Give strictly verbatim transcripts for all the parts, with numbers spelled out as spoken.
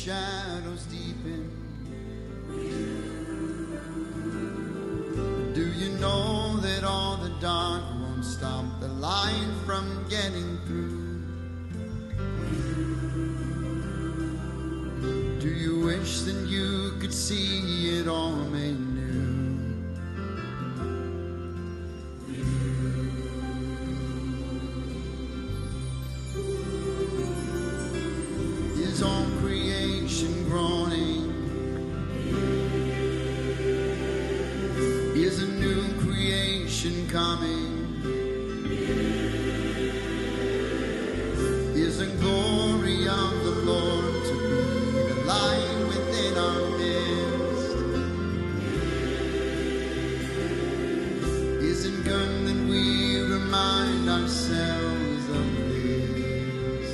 shadows deepen, do you know that all the dark won't stop the light from getting through? Do you wish that you could see it all made new? Is all creation groaning? Is a new creation coming? Is the glory of the Lord to be the light within our midst? Is it good that we remind ourselves of this?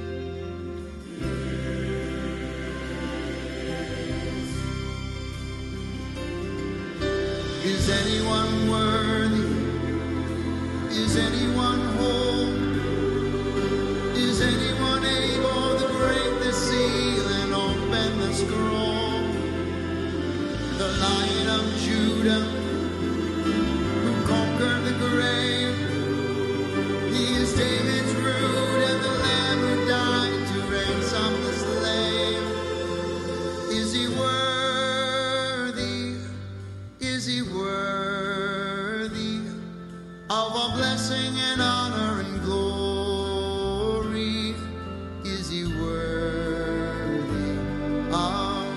Is anyone worthy? Is anyone whole? Is anyone able to break the seal and open the scroll? The Lion of Judah, who conquered the grave, he is David's root and the Lamb who died to ransom the slave. Is he worthy? Is he worthy of all blessing and honor and glory? Is he worthy of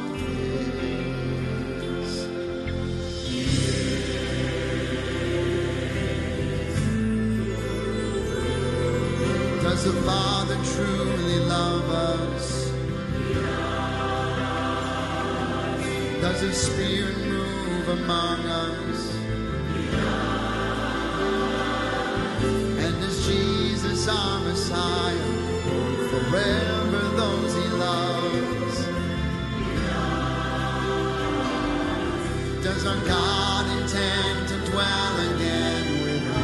this? Does the Father truly love us? Does his Spirit move among us? And is Jesus our Messiah, forever those he loves? Does our God intend to dwell again with us?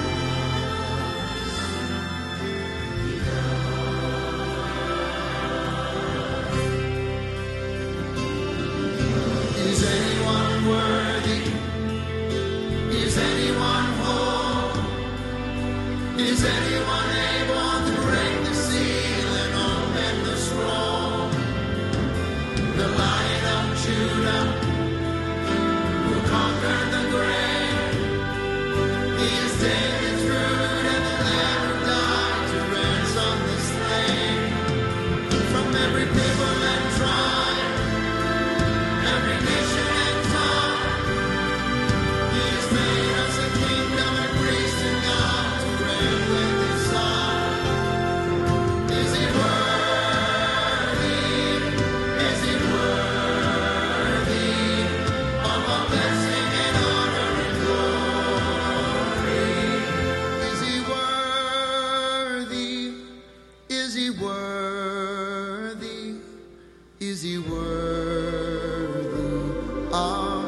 Is anyone worthy? Is anyone whole? Is anyone able to break the seal and open the scroll? The Lion of Judah, who conquered the grave, he is David's root and the Lamb who died to ransom the slain. From every people and tribe, every nation and tongue, he has made us a kingdom and priest and God to reign with his Son. Is he worthy? Is he worthy of all blessing and honor and glory? Is he worthy? Is he worthy? Is he worthy of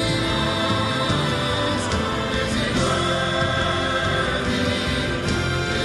Is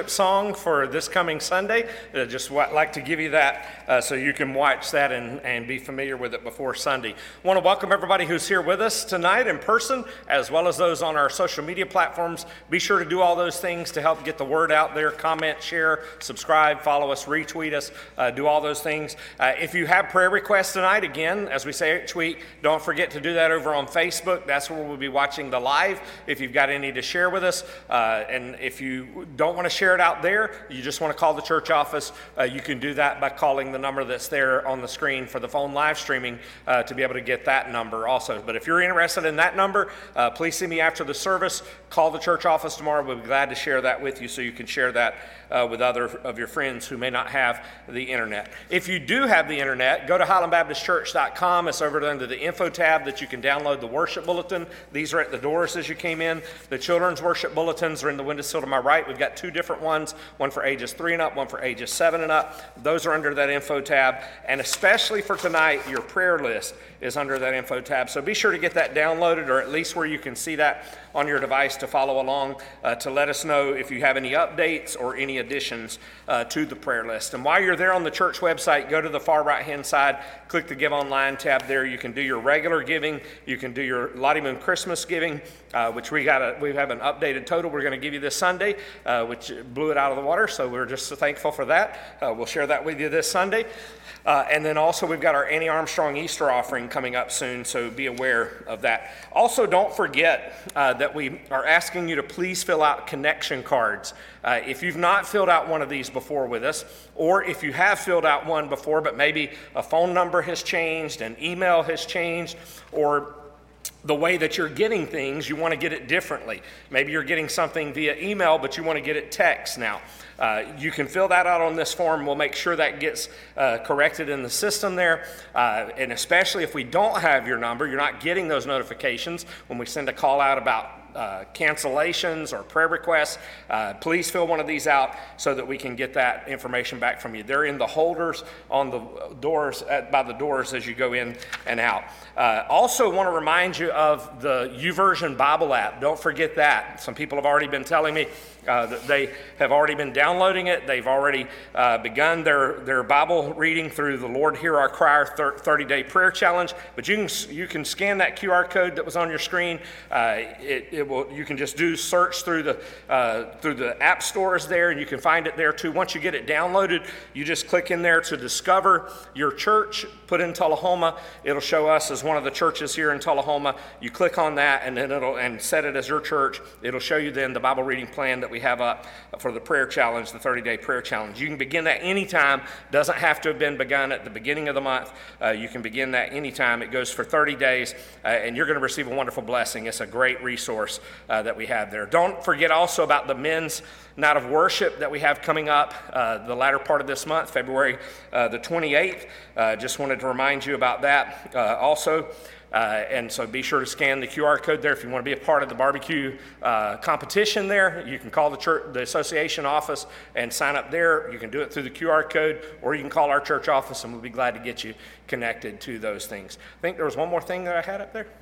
worship song for this coming Sunday. Uh, just wa- like to give you that uh, so you can watch that and, and be familiar with it before Sunday. I want to welcome everybody who's here with us tonight in person, as well as those on our social media platforms. Be sure to do all those things to help get the word out there. Comment, share, subscribe, follow us, retweet us, uh, do all those things. Uh, if you have prayer requests tonight, again, as we say each week, don't forget to do that over on Facebook. That's where we'll be watching the live if you've got any to share with us. Uh, and if you don't want to share it out there, you just want to call the church office, uh, you can do that by calling the number that's there on the screen for the phone live streaming uh, to be able to get that number also. But if you're interested in that number, uh, please see me after the service. Call the church office tomorrow. We'll be glad to share that with you so you can share that uh, with other of your friends who may not have the internet. If you do have the internet, go to highland baptist church dot com. It's over under the info tab that you can download the worship bulletin. These are at the doors as you came in. The children's worship bulletins are in the windowsill to my right. We've got two different ones, one for ages three and up, one for ages seven and up. Those are under that info tab. And especially for tonight, your prayer list is under that info tab. So be sure to get that downloaded, or at least where you can see that on your device to follow along, uh, to let us know if you have any updates or any additions uh, to the prayer list. And while you're there on the church website, go to the far right-hand side, click the Give Online tab there. You can do your regular giving. You can do your Lottie Moon Christmas giving, uh, which we got a, we have an updated total we're going to give you this Sunday, uh, which blew it out of the water, so we're just so thankful for that. Uh, we'll share that with you this Sunday. Uh, and then also we've got our Annie Armstrong Easter offering coming up soon, so be aware of that. Also, don't forget uh, that we are asking you to please fill out connection cards. Uh, if you've not filled out one of these before with us, or if you have filled out one before, but maybe a phone number has changed, an email has changed, or the way that you're getting things, you want to get it differently. Maybe you're getting something via email, but you want to get it text now. Uh, you can fill that out on this form. We'll make sure that gets uh, corrected in the system there. Uh, and especially if we don't have your number, you're not getting those notifications when we send a call out about Uh, cancellations or prayer requests, uh, please fill one of these out so that we can get that information back from you. They're in the holders on the doors, at, by the doors as you go in and out. Uh, also want to remind you of the YouVersion Bible app. Don't forget that. Some people have already been telling me uh, that they have already been downloading it. They've already uh, begun their, their Bible reading through the Lord Hear Our Cry thirty-day prayer challenge. But you can you can scan that Q R code that was on your screen. Uh, it, it will, you can just do search through the uh, through the app stores there, and you can find it there too. Once you get it downloaded, you just click in there to discover your church. Put in Tullahoma. It'll show us as one of the churches here in Tullahoma. You click on that, and then it'll and set it as your church. It'll show you then the Bible reading plan that we have up for the prayer challenge, the thirty-day prayer challenge. You can begin that anytime. Doesn't have to have been begun at the beginning of the month. Uh, you can begin that anytime. It goes for thirty days, uh, and you're going to receive a wonderful blessing. It's a great resource uh, that we have there. Don't forget also about the men's night of worship that we have coming up uh, the latter part of this month, February uh, the twenty-eighth. Uh, just wanted to remind you about that uh, also. Uh, and so be sure to scan the Q R code there if you want to be a part of the barbecue uh, competition there. You can call the church, the association office and sign up there. You can do it through the Q R code, or you can call our church office and we'll be glad to get you connected to those things. I think there was one more thing that I had up there.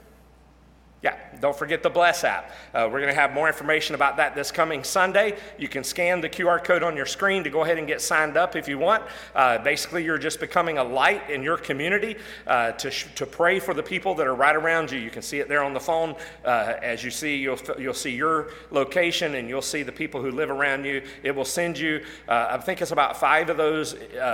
Yeah, don't forget the Bless app. Uh, we're going to have more information about that this coming Sunday. You can scan the Q R code on your screen to go ahead and get signed up if you want. Uh, basically, you're just becoming a light in your community uh, to sh- to pray for the people that are right around you. You can see it there on the phone. Uh, as you see, you'll you'll see your location and you'll see the people who live around you. It will send you. Uh, I think it's about five of those.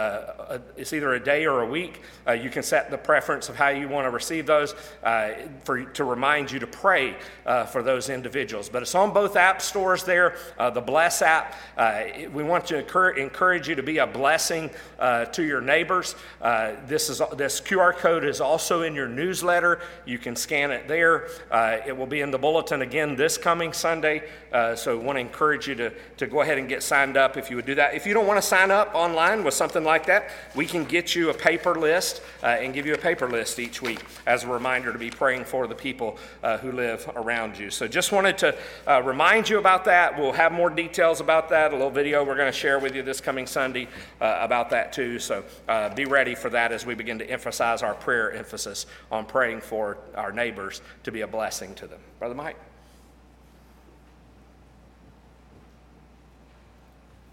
Uh, it's either a day or a week. Uh, you can set the preference of how you want to receive those uh, for to remind you to pray uh, for those individuals. But it's on both app stores there, uh, the Bless app. Uh, we want to encourage, encourage you to be a blessing uh, to your neighbors. Uh, this is this Q R code is also in your newsletter. You can scan it there. Uh, it will be in the bulletin again this coming Sunday. Uh, so we want to encourage you to, to go ahead and get signed up if you would do that. If you don't want to sign up online with something like that, we can get you a paper list uh, and give you a paper list each week as a reminder to be praying for the people uh, who live around you. So just wanted to uh, remind you about that. We'll have more details about that, a little video we're going to share with you this coming Sunday uh, about that too. So uh, be ready for that as we begin to emphasize our prayer emphasis on praying for our neighbors to be a blessing to them. Brother Mike?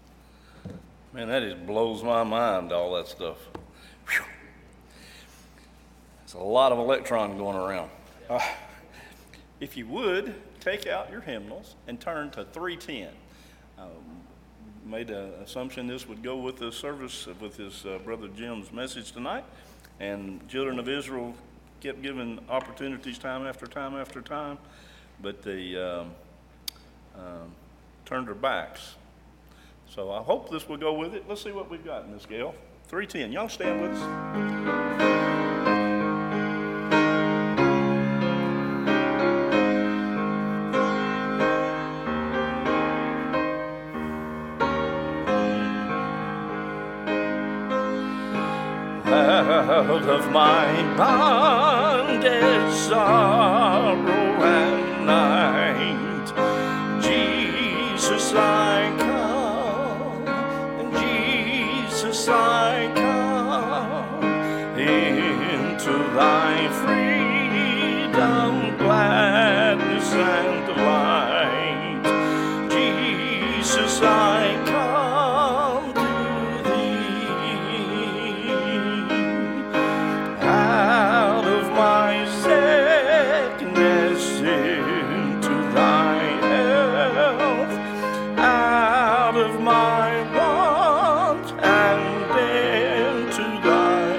Man, that just blows my mind, all that stuff. Whew. It's a lot of electrons going around. Uh, if you would, take out your hymnals and turn to three ten. Um, made an assumption this would go with the service, with his uh, brother Jim's message tonight. And children of Israel kept given opportunities time after time after time, but they um, um, turned their backs. So I hope this will go with it. Let's see what we've got, Miss Gail. three ten. Y'all stand with us. Out of my bondage, sorrow and night, Jesus I come, and Jesus I come, into thy freedom, gladness and delight. Jesus I come to out of my sickness into thy health, out of my want and into thy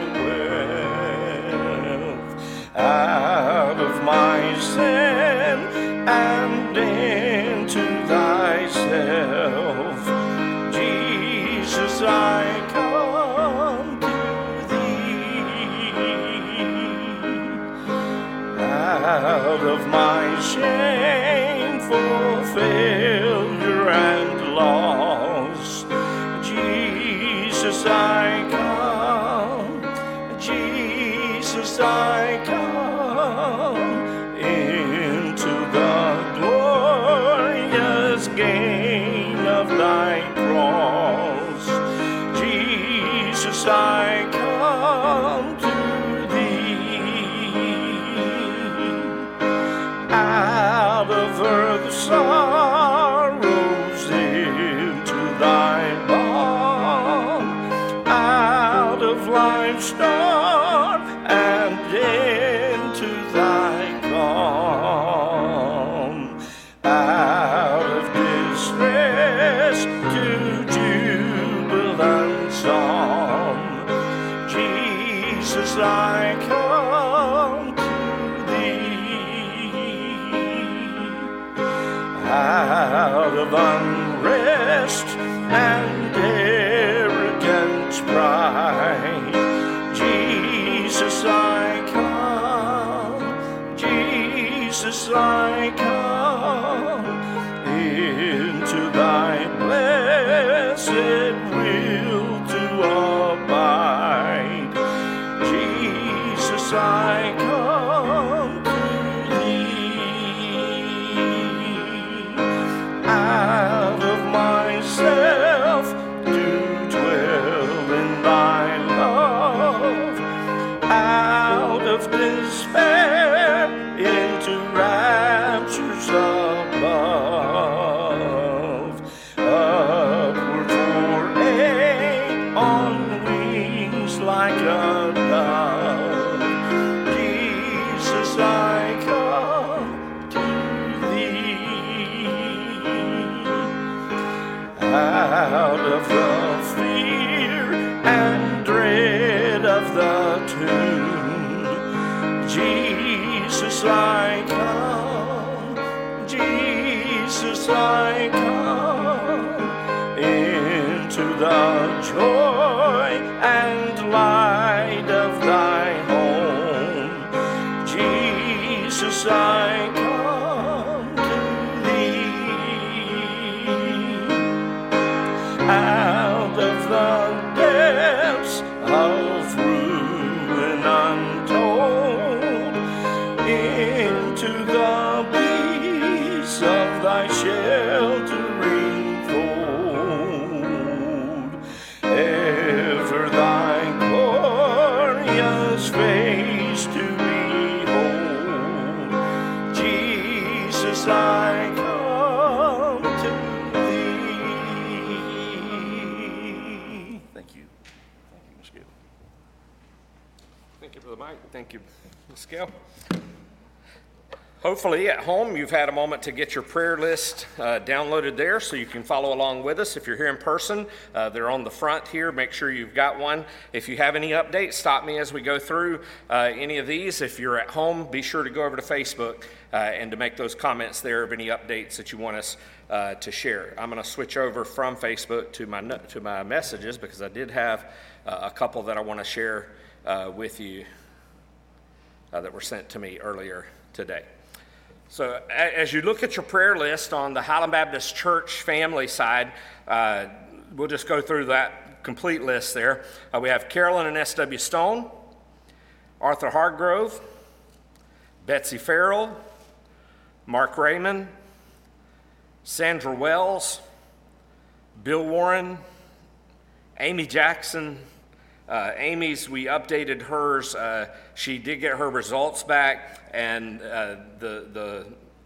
wealth, out of my sin and into thyself. Jesus, I come to out of my shameful failure and loss. Jesus, I come, Jesus, I come into the glorious gain of thy cross. Jesus, I come to out of earth's sorrows into thy balm, out of life's storm and into thy calm, out of distress to jubilant song. Jesus, I come to out of unrest and arrogant pride. Jesus, I come, Jesus, I come into thy blessed will to abide. Jesus, I come to out of myself to dwell in thy love, out of despair into raptures above, upward soaring on wings like a dove. Jesus, I come to out of the fear and dread of the tomb. Jesus, I come, Jesus, I come into the joy and light of thy home. Jesus, I come out of the depths of ruin untold, into the peace of thy sheltering fold. Ever thy Thank you. Thank you, Miz Gail. Thank you, Brother Mike. Thank you, Miz Gail. Hopefully at home you've had a moment to get your prayer list uh, downloaded there so you can follow along with us. If you're here in person, uh, they're on the front here. Make sure you've got one. If you have any updates, stop me as we go through uh, any of these. If you're at home, be sure to go over to Facebook uh, and to make those comments there of any updates that you want us uh, to share. I'm going to switch over from Facebook to my to my messages because I did have uh, a couple that I want to share uh, with you uh, that were sent to me earlier today. So as you look at your prayer list on the Highland Baptist Church family side, uh, we'll just go through that complete list there. Uh, we have Carolyn and S W Stone, Arthur Hargrove, Betsy Farrell, Mark Raymond, Sandra Wells, Bill Warren, Amy Jackson. Uh, Amy's, we updated hers. Uh, she did get her results back, and uh, the the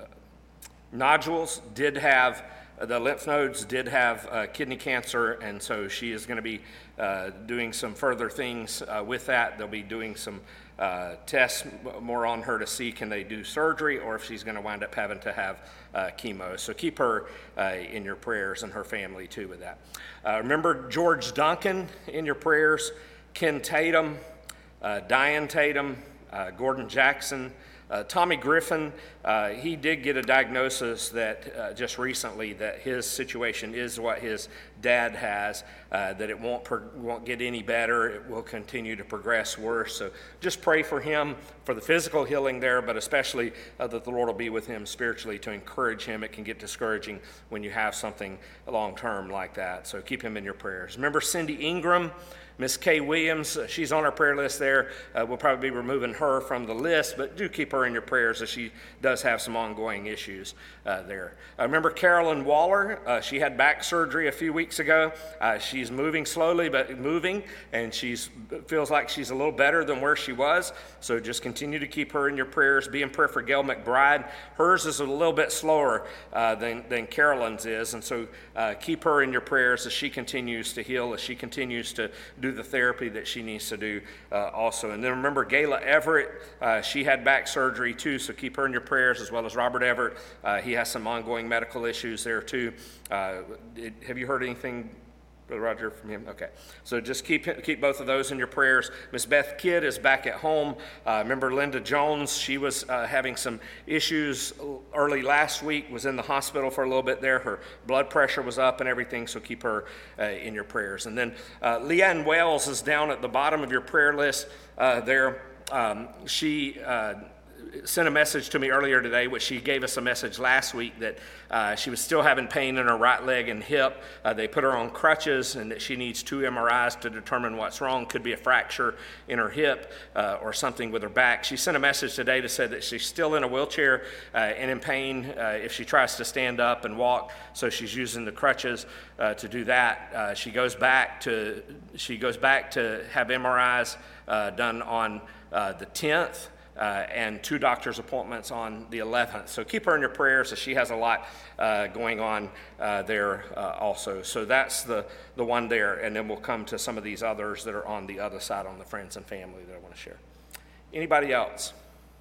nodules did have, the lymph nodes did have uh, kidney cancer, and so she is going to be uh, doing some further things uh, with that. They'll be doing some uh, tests more on her to see can they do surgery or if she's going to wind up having to have uh, chemo. So keep her uh, in your prayers and her family too with that. Uh, remember George Duncan in your prayers. Ken Tatum, uh, Diane Tatum, uh, Gordon Jackson, uh, Tommy Griffin. Uh, he did get a diagnosis that uh, just recently that his situation is what his dad has, uh, that it won't pro- won't get any better. It will continue to progress worse. So just pray for him for the physical healing there, but especially uh, that the Lord will be with him spiritually to encourage him. It can get discouraging when you have something long term like that. So keep him in your prayers. Remember Cindy Ingram. Miss Kay Williams, uh, she's on our prayer list there. Uh, we'll probably be removing her from the list, but do keep her in your prayers as she does have some ongoing issues uh, there. I remember Carolyn Waller. Uh, she had back surgery a few weeks ago. Uh, she's moving slowly, but moving, and she feels like she's a little better than where she was. So just continue to keep her in your prayers. Be in prayer for Gail McBride. Hers is a little bit slower uh, than, than Carolyn's is, and so uh, keep her in your prayers as she continues to heal, as she continues to do the therapy that she needs to do uh, also. And then remember Gayla Everett, uh, she had back surgery too, so keep her in your prayers, as well as Robert Everett. Uh, he has some ongoing medical issues there too. Uh, it, have you heard anything, Brother Roger, from him? Okay. So just keep keep both of those in your prayers. Miss Beth Kidd is back at home. Uh, remember Linda Jones, she was uh, having some issues early last week, was in the hospital for a little bit there. Her blood pressure was up and everything, so keep her uh, in your prayers. And then uh, Leanne Wells is down at the bottom of your prayer list uh, there. Um, she... Uh, sent a message to me earlier today, which she gave us a message last week that uh, she was still having pain in her right leg and hip. Uh, they put her on crutches and that she needs two M R Is to determine what's wrong. Could be a fracture in her hip uh, or something with her back. She sent a message today to say that she's still in a wheelchair uh, and in pain uh, if she tries to stand up and walk, so she's using the crutches uh, to do that. Uh, she goes back to she goes back to have M R Is uh, done on uh, the tenth. Uh, and two doctor's appointments on the eleventh. So keep her in your prayers as she has a lot uh, going on uh, there uh, also. So that's the, the one there, and then we'll come to some of these others that are on the other side on the friends and family that I want to share. Anybody else?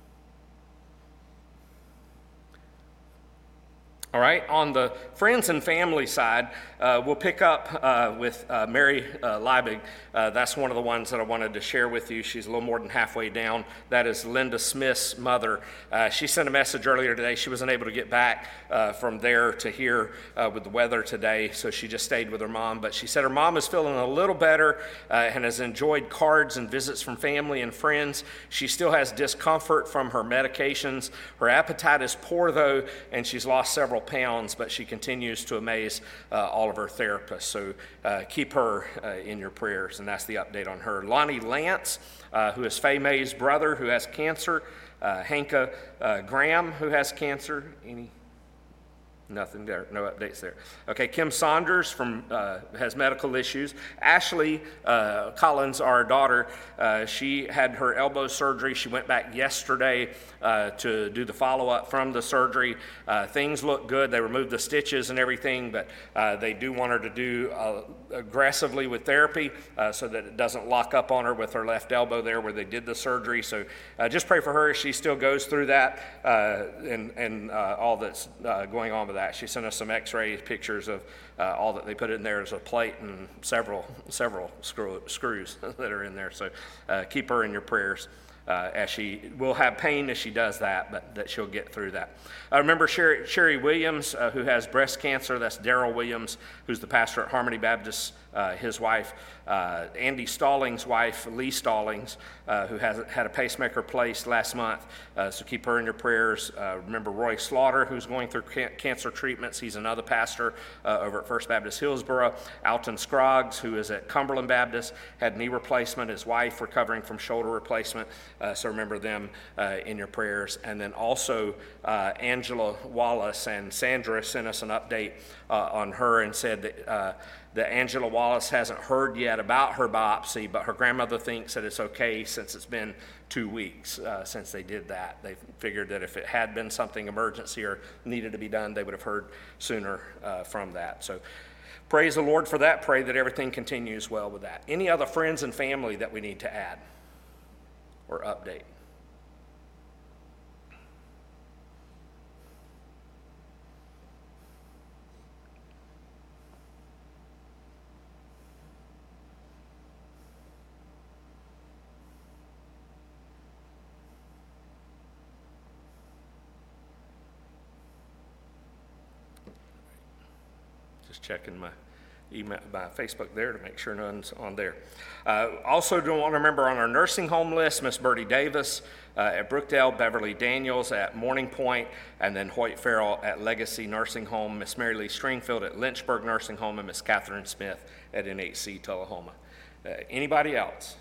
All right, on the friends and family side, uh, we'll pick up uh, with uh, Mary uh, Liebig. Uh, that's one of the ones that I wanted to share with you. She's a little more than halfway down. That is Linda Smith's mother. Uh, she sent a message earlier today. She wasn't able to get back uh, from there to here uh, with the weather today, so she just stayed with her mom. But she said her mom is feeling a little better uh, and has enjoyed cards and visits from family and friends. She still has discomfort from her medications. Her appetite is poor, though, and she's lost several pounds, but she continues to amaze uh, all of her therapists. So uh, keep her uh, in your prayers, and that's the update on her. Lonnie Lance, uh, who is Faye May's brother, who has cancer. Uh, Hanka uh, Graham, who has cancer. Any? Nothing there, no updates there. Okay, Kim Saunders from uh, has medical issues. Ashley uh, Collins, our daughter, uh, she had her elbow surgery. She went back yesterday uh, to do the follow-up from the surgery. Uh, things look good. They removed the stitches and everything, but uh, they do want her to do a, aggressively with therapy uh, so that it doesn't lock up on her with her left elbow there where they did the surgery. So uh, just pray for her as she still goes through that uh, and, and uh, all that's uh, going on with that. She sent us some x-ray pictures of uh, all that they put in there is a plate and several several screw, screws that are in there. So uh, keep her in your prayers. Uh, as she will have pain as she does that, but that she'll get through that. I remember Sherry, Sherry Williams, uh, who has breast cancer. That's Daryl Williams, who's the pastor at Harmony Baptist, uh, his wife. Uh, Andy Stallings' wife, Lee Stallings, uh, who has had a pacemaker placed last month. Uh, so keep her in your prayers. Uh, remember Roy Slaughter, who's going through can- cancer treatments. He's another pastor uh, over at First Baptist Hillsboro. Alton Scroggs, who is at Cumberland Baptist, had knee replacement. His wife recovering from shoulder replacement. Uh, so remember them uh, in your prayers. And then also uh, Angela Wallace, and Sandra sent us an update uh, on her and said that uh, that Angela Wallace hasn't heard yet about her biopsy, but her grandmother thinks that it's okay since it's been two weeks uh, since they did that. They figured that if it had been something emergency or needed to be done, they would have heard sooner uh, from that. So praise the Lord for that. Pray that everything continues well with that. Any other friends and family that we need to add or update? Just checking my email, my Facebook there to make sure none's on there. Uh, also, don't want to remember on our nursing home list, Miss Birdie Davis uh, at Brookdale, Beverly Daniels at Morning Point, and then Hoyt Farrell at Legacy Nursing Home, Miss Mary Lee Stringfield at Lynchburg Nursing Home, and Miss Catherine Smith at N H C Tullahoma. Uh, anybody else?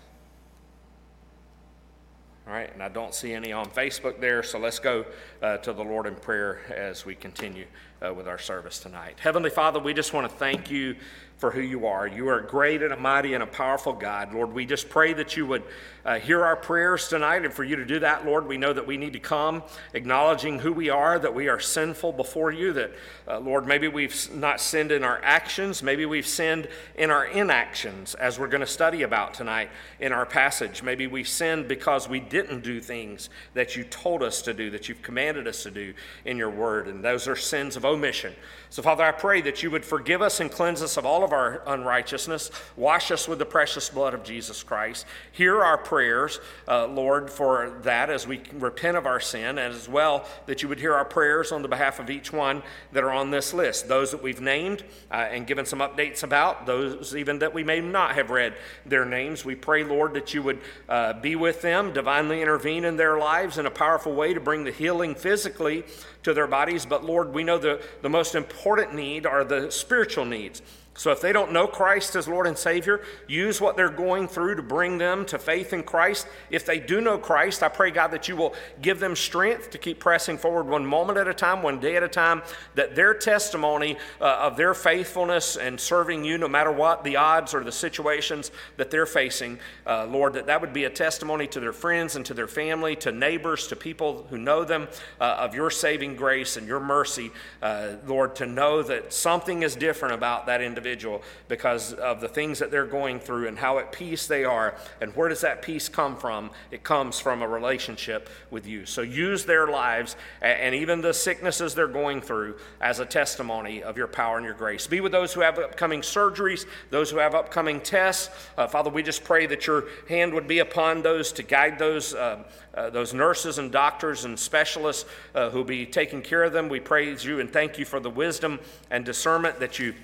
All right, and I don't see any on Facebook there, so let's go uh, to the Lord in prayer as we continue uh, with our service tonight. Heavenly Father, we just want to thank you for who you are. You are a great and a mighty and a powerful God. Lord, we just pray that you would uh, hear our prayers tonight, and for you to do that, Lord, we know that we need to come acknowledging who we are, that we are sinful before you, that, uh, Lord, maybe we've not sinned in our actions, maybe we've sinned in our inactions, as we're going to study about tonight in our passage. Maybe we sinned because we didn't do things that you told us to do, that you've commanded us to do in your word, and those are sins of omission. So, Father, I pray that you would forgive us and cleanse us of all of our unrighteousness, wash us with the precious blood of Jesus Christ. Hear our prayers, uh, Lord, for that as we repent of our sin, and as well that you would hear our prayers on the behalf of each one that are on this list, those that we've named uh, and given some updates about, those even that we may not have read their names. We pray, Lord, that you would uh, be with them, divinely intervene in their lives in a powerful way to bring the healing physically to their bodies. But Lord, we know the, the most important need are the spiritual needs. So if they don't know Christ as Lord and Savior, use what they're going through to bring them to faith in Christ. If they do know Christ, I pray, God, that you will give them strength to keep pressing forward one moment at a time, one day at a time, that their testimony uh, of their faithfulness and serving you, no matter what the odds or the situations that they're facing, uh, Lord, that that would be a testimony to their friends and to their family, to neighbors, to people who know them, uh, of your saving grace and your mercy, uh, Lord, to know that something is different about that individual. individual because of the things that they're going through and how at peace they are. And where does that peace come from? It comes from a relationship with you. So use their lives and even the sicknesses they're going through as a testimony of your power and your grace. Be with those who have upcoming surgeries, those who have upcoming tests. Uh, Father, we just pray that your hand would be upon those to guide those uh, uh, those nurses and doctors and specialists uh, who will be taking care of them. We praise you and thank you for the wisdom and discernment that you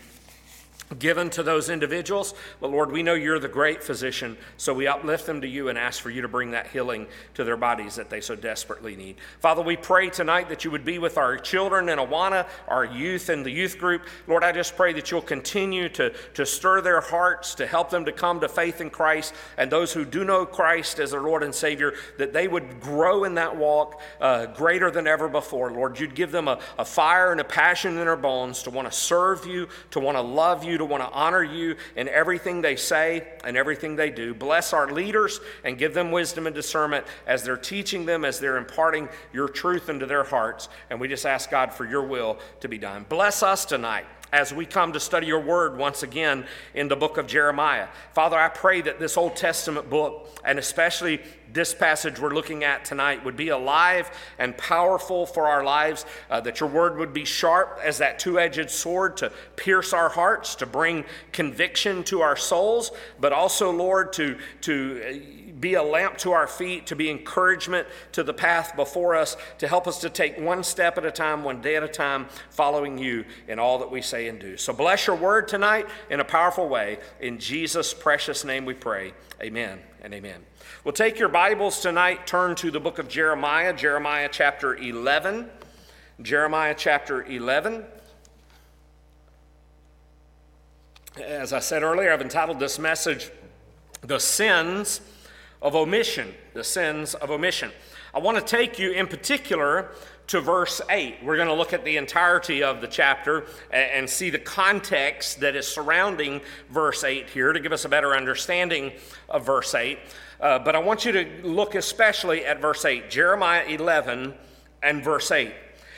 given to those individuals. But Lord, we know you're the great physician, so we uplift them to you and ask for you to bring that healing to their bodies that they so desperately need. Father, we pray tonight that you would be with our children in Awana, our youth in the youth group. Lord, I just pray that you'll continue to, to stir their hearts, to help them to come to faith in Christ, and those who do know Christ as their Lord and Savior, that they would grow in that walk uh, greater than ever before. Lord, you'd give them a, a fire and a passion in their bones to want to serve you, to want to love you, to want to honor you in everything they say and everything they do. Bless our leaders and give them wisdom and discernment as they're teaching them, as they're imparting your truth into their hearts. And we just ask, God, for your will to be done. Bless us tonight as we come to study your word once again in the book of Jeremiah. Father, I pray that this Old Testament book, and especially this passage we're looking at tonight, would be alive and powerful for our lives, uh, that your word would be sharp as that two-edged sword to pierce our hearts, to bring conviction to our souls, but also, Lord, to, to be a lamp to our feet, to be encouragement to the path before us, to help us to take one step at a time, one day at a time, following you in all that we say and do. So bless your word tonight in a powerful way. In Jesus' precious name we pray. Amen and amen. Well, take your Bibles tonight, turn to the book of Jeremiah, Jeremiah chapter eleven. Jeremiah chapter eleven. As I said earlier, I've entitled this message, The Sins of Omission. The Sins of Omission. I want to take you in particular to verse eight. We're going to look at the entirety of the chapter and see the context that is surrounding verse eight here to give us a better understanding of verse eight. Uh, but I want you to look especially at verse eight, Jeremiah eleven and verse eight.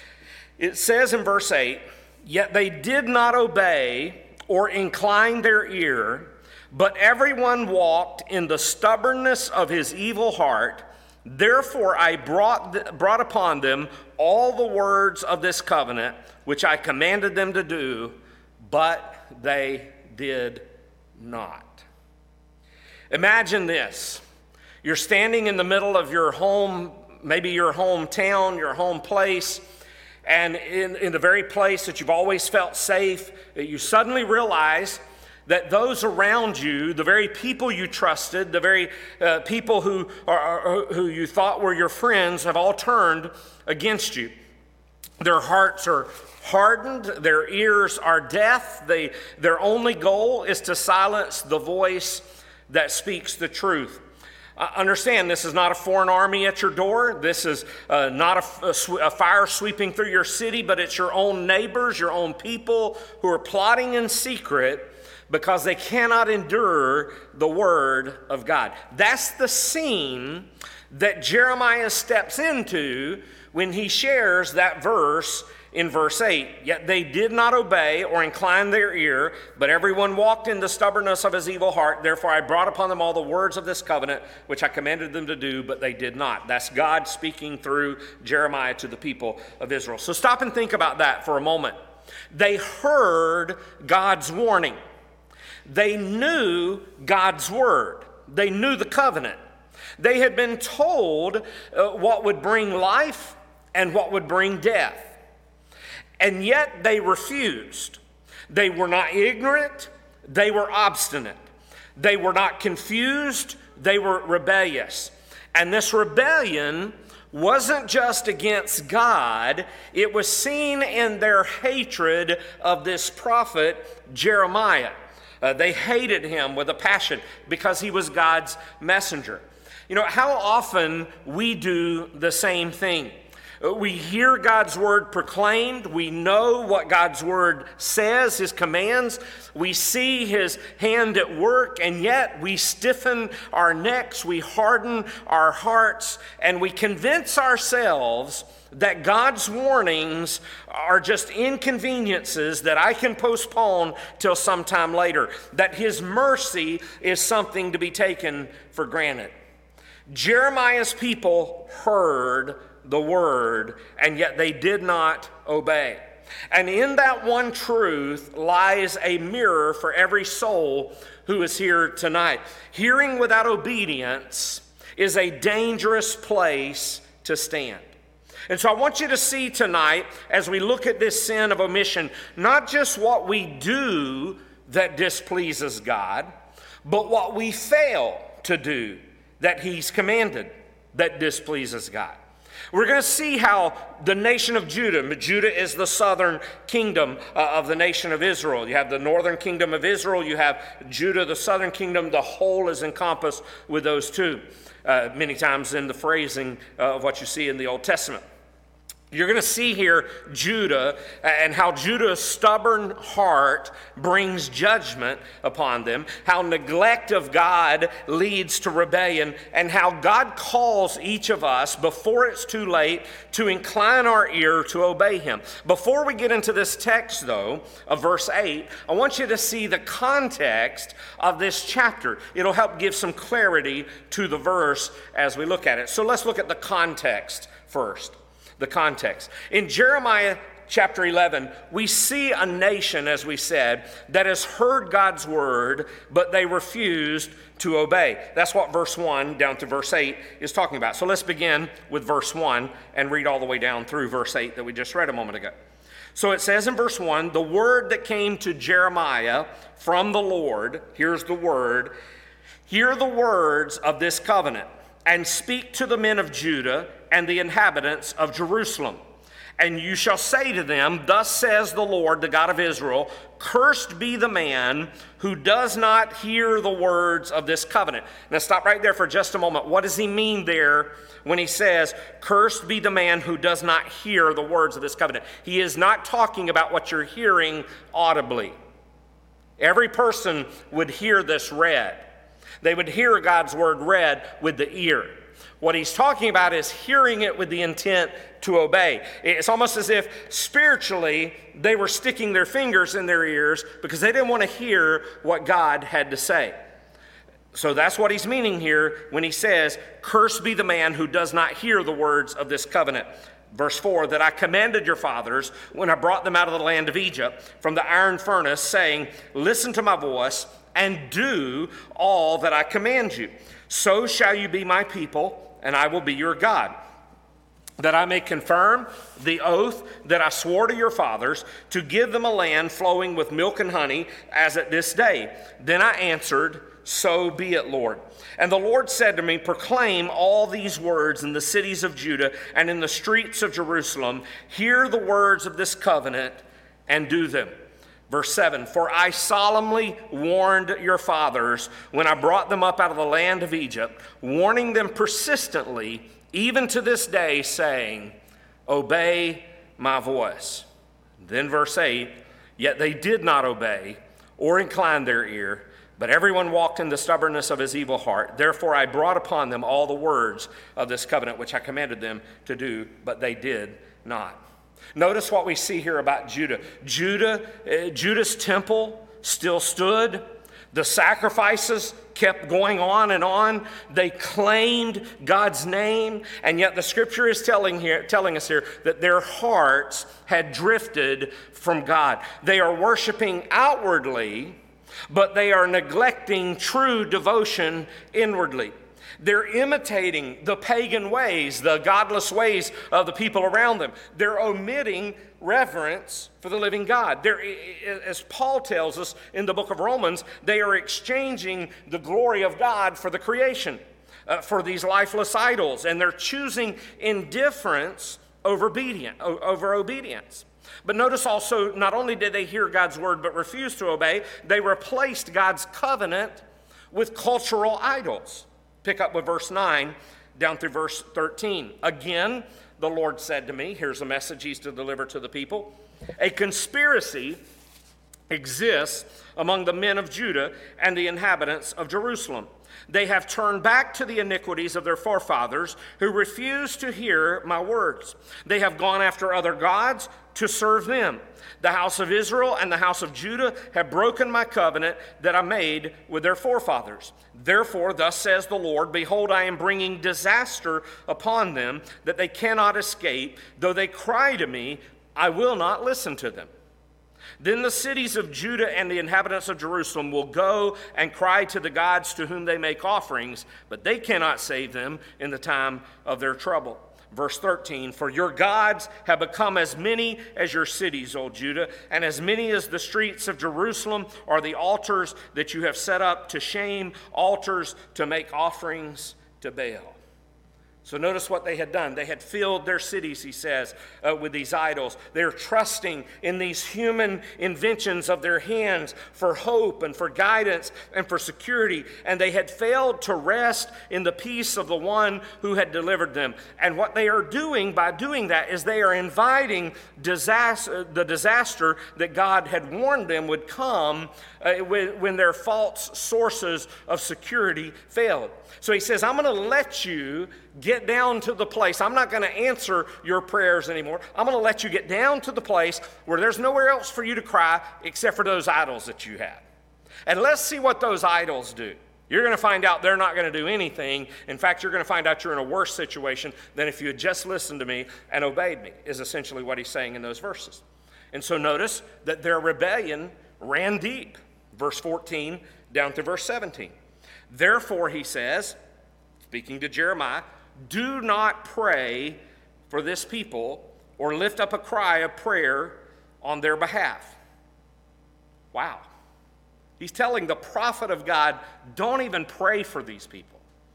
It says in verse eight, "Yet they did not obey or incline their ear, but everyone walked in the stubbornness of his evil heart. Therefore I brought, th- brought upon them all the words of this covenant, which I commanded them to do, but they did not." Imagine this. You're standing in the middle of your home, maybe your hometown, your home place, and in, in the very place that you've always felt safe, you suddenly realize that those around you, the very people you trusted, the very uh, people who, are, are, who you thought were your friends, have all turned against you. Their hearts are hardened, their ears are deaf. They, their only goal is to silence the voice that speaks the truth. Uh, understand, this is not a foreign army at your door. This is uh, not a, a, sw- a fire sweeping through your city, but it's your own neighbors, your own people who are plotting in secret because they cannot endure the word of God. That's the scene that Jeremiah steps into when he shares that verse in verse eight. "Yet they did not obey or incline their ear, but everyone walked in the stubbornness of his evil heart. Therefore I brought upon them all the words of this covenant, which I commanded them to do, but they did not." That's God speaking through Jeremiah to the people of Israel. So stop and think about that for a moment. They heard God's warning. They knew God's word. They knew the covenant. They had been told uh, what would bring life and what would bring death. And yet they refused. They were not ignorant. They were obstinate. They were not confused. They were rebellious. And this rebellion wasn't just against God. It was seen in their hatred of this prophet Jeremiah. Uh, they hated him with a passion because he was God's messenger. You know, how often we do the same thing. We hear God's word proclaimed. We know what God's word says, his commands. We see his hand at work, and yet we stiffen our necks, we harden our hearts, and we convince ourselves that God's warnings are just inconveniences that I can postpone till sometime later, that his mercy is something to be taken for granted. Jeremiah's people heard the word, and yet they did not obey. And in that one truth lies a mirror for every soul who is here tonight. Hearing without obedience is a dangerous place to stand. And so I want you to see tonight, as we look at this sin of omission, not just what we do that displeases God, but what we fail to do that he's commanded that displeases God. We're going to see how the nation of Judah, Judah is the southern kingdom uh, of the nation of Israel. You have the northern kingdom of Israel, you have Judah, the southern kingdom. The whole is encompassed with those two, uh, many times in the phrasing uh, of what you see in the Old Testament. You're going to see here Judah and how Judah's stubborn heart brings judgment upon them, how neglect of God leads to rebellion, and how God calls each of us before it's too late to incline our ear to obey him. Before we get into this text, though, of verse eight, I want you to see the context of this chapter. It'll help give some clarity to the verse as we look at it. So let's look at the context first. The context. In Jeremiah chapter eleven, we see a nation, as we said, that has heard God's word, but they refused to obey. That's what verse one down to verse eight is talking about. So let's begin with verse one and read all the way down through verse eight that we just read a moment ago. So it says in verse one, the word that came to Jeremiah from the Lord, here's the word, hear the words of this covenant, and speak to the men of Judah and the inhabitants of Jerusalem. And you shall say to them, thus says the Lord, the God of Israel, cursed be the man who does not hear the words of this covenant. Now stop right there for just a moment. What does he mean there when he says, cursed be the man who does not hear the words of this covenant? He is not talking about what you're hearing audibly. Every person would hear this read. They would hear God's word read with the ear. What he's talking about is hearing it with the intent to obey. It's almost as if spiritually they were sticking their fingers in their ears because they didn't want to hear what God had to say. So that's what he's meaning here when he says, cursed be the man who does not hear the words of this covenant. Verse four, that I commanded your fathers when I brought them out of the land of Egypt from the iron furnace, saying, listen to my voice and do all that I command you. So shall you be my people, and I will be your God. That I may confirm the oath that I swore to your fathers, to give them a land flowing with milk and honey, as at this day. Then I answered, so be it, Lord. And the Lord said to me, proclaim all these words in the cities of Judah and in the streets of Jerusalem. Hear the words of this covenant and do them. Verse seven, for I solemnly warned your fathers when I brought them up out of the land of Egypt, warning them persistently, even to this day, saying, obey my voice. Then verse eight, yet they did not obey or incline their ear, but everyone walked in the stubbornness of his evil heart. Therefore I brought upon them all the words of this covenant, which I commanded them to do, but they did not. Notice what we see here about Judah. Judah, uh, Judah's temple still stood. The sacrifices kept going on and on. They claimed God's name, and yet the scripture is telling here, telling us here that their hearts had drifted from God. They are worshiping outwardly, but they are neglecting true devotion inwardly. They're imitating the pagan ways, the godless ways of the people around them. They're omitting reverence for the living God. They're, as Paul tells us in the book of Romans, they are exchanging the glory of God for the creation, uh, for these lifeless idols, and they're choosing indifference over obedience, over obedience. But notice also, not only did they hear God's word but refuse to obey, they replaced God's covenant with cultural idols. Pick up with verse nine down through verse thirteen. Again, the Lord said to me, here's a message he's to deliver to the people. A conspiracy exists among the men of Judah and the inhabitants of Jerusalem. They have turned back to the iniquities of their forefathers who refused to hear my words. They have gone after other gods to serve them. The house of Israel and the house of Judah have broken my covenant that I made with their forefathers. Therefore, thus says the Lord, behold, I am bringing disaster upon them that they cannot escape. Though they cry to me, I will not listen to them. Then the cities of Judah and the inhabitants of Jerusalem will go and cry to the gods to whom they make offerings, but they cannot save them in the time of their trouble. Verse thirteen, for your gods have become as many as your cities, O Judah, and as many as the streets of Jerusalem are the altars that you have set up to shame, altars to make offerings to Baal. So notice what they had done. They had filled their cities, he says, uh, with these idols. They're trusting in these human inventions of their hands for hope and for guidance and for security. And they had failed to rest in the peace of the one who had delivered them. And what they are doing by doing that is they are inviting disaster, the disaster that God had warned them would come uh, when, when their false sources of security failed. So he says, I'm going to let you get down to the place. I'm not going to answer your prayers anymore. I'm going to let you get down to the place where there's nowhere else for you to cry except for those idols that you have. And let's see what those idols do. You're going to find out they're not going to do anything. In fact, you're going to find out you're in a worse situation than if you had just listened to me and obeyed me, is essentially what he's saying in those verses. And so notice that their rebellion ran deep. Verse fourteen down to verse seventeen. Therefore, he says, speaking to Jeremiah, do not pray for this people or lift up a cry of prayer on their behalf. Wow. He's telling the prophet of God, don't even pray for these people.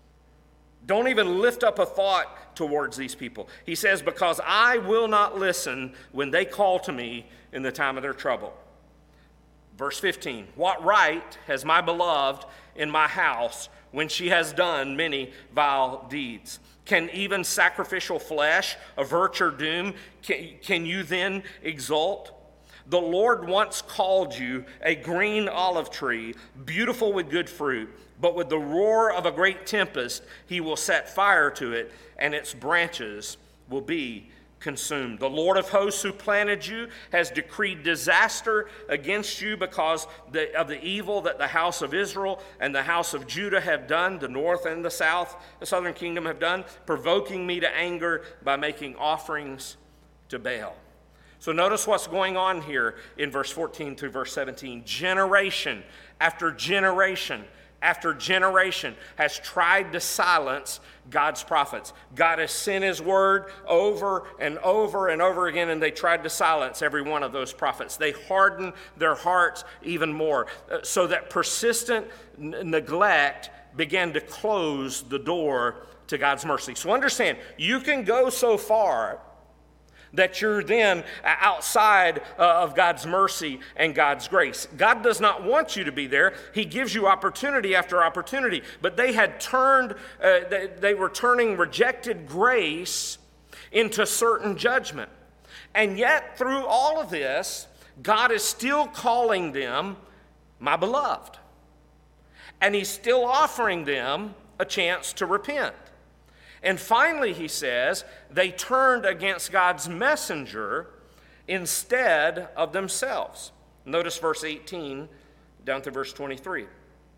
Don't even lift up a thought towards these people. He says, because I will not listen when they call to me in the time of their trouble. Verse fifteen, what right has my beloved in my house when she has done many vile deeds? Can even sacrificial flesh avert your doom? Can, can you then exult? The Lord once called you a green olive tree, beautiful with good fruit, but with the roar of a great tempest, he will set fire to it, and its branches will be consumed. The Lord of hosts who planted you has decreed disaster against you because the, of the evil that the house of Israel and the house of Judah have done, the north and the south, the southern kingdom have done, provoking me to anger by making offerings to Baal. So notice what's going on here in verse fourteen through verse seventeen. Generation after generation after generation has tried to silence God's prophets. God has sent his word over and over and over again, and they tried to silence every one of those prophets. They hardened their hearts even more, so that persistent n- neglect began to close the door to God's mercy. So understand, you can go so far that you're then outside uh, of God's mercy and God's grace. God does not want you to be there. He gives you opportunity after opportunity. But they had turned, uh, they, they were turning rejected grace into certain judgment. And yet, through all of this, God is still calling them my beloved. And he's still offering them a chance to repent. And finally, he says, they turned against God's messenger instead of themselves. Notice verse eighteen down to verse twenty-three.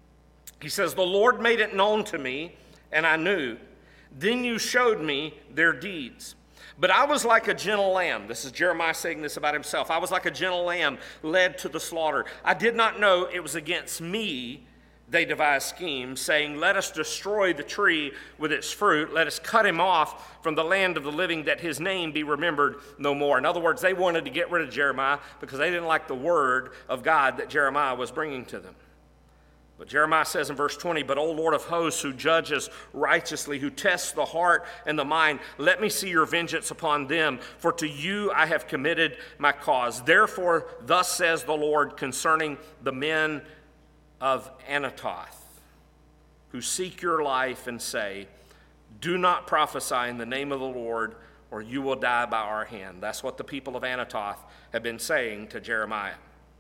He says, the Lord made it known to me, and I knew. Then you showed me their deeds. But I was like a gentle lamb. This is Jeremiah saying this about himself. I was like a gentle lamb led to the slaughter. I did not know it was against me they devised schemes, saying, let us destroy the tree with its fruit. Let us cut him off from the land of the living, that his name be remembered no more. In other words, they wanted to get rid of Jeremiah because they didn't like the word of God that Jeremiah was bringing to them. But Jeremiah says in verse twenty, but O Lord of hosts, who judges righteously, who tests the heart and the mind, let me see your vengeance upon them, for to you I have committed my cause. Therefore, thus says the Lord concerning the men of Anathoth, who seek your life and say, do not prophesy in the name of the Lord, or you will die by our hand. That's what the people of Anathoth have been saying to Jeremiah.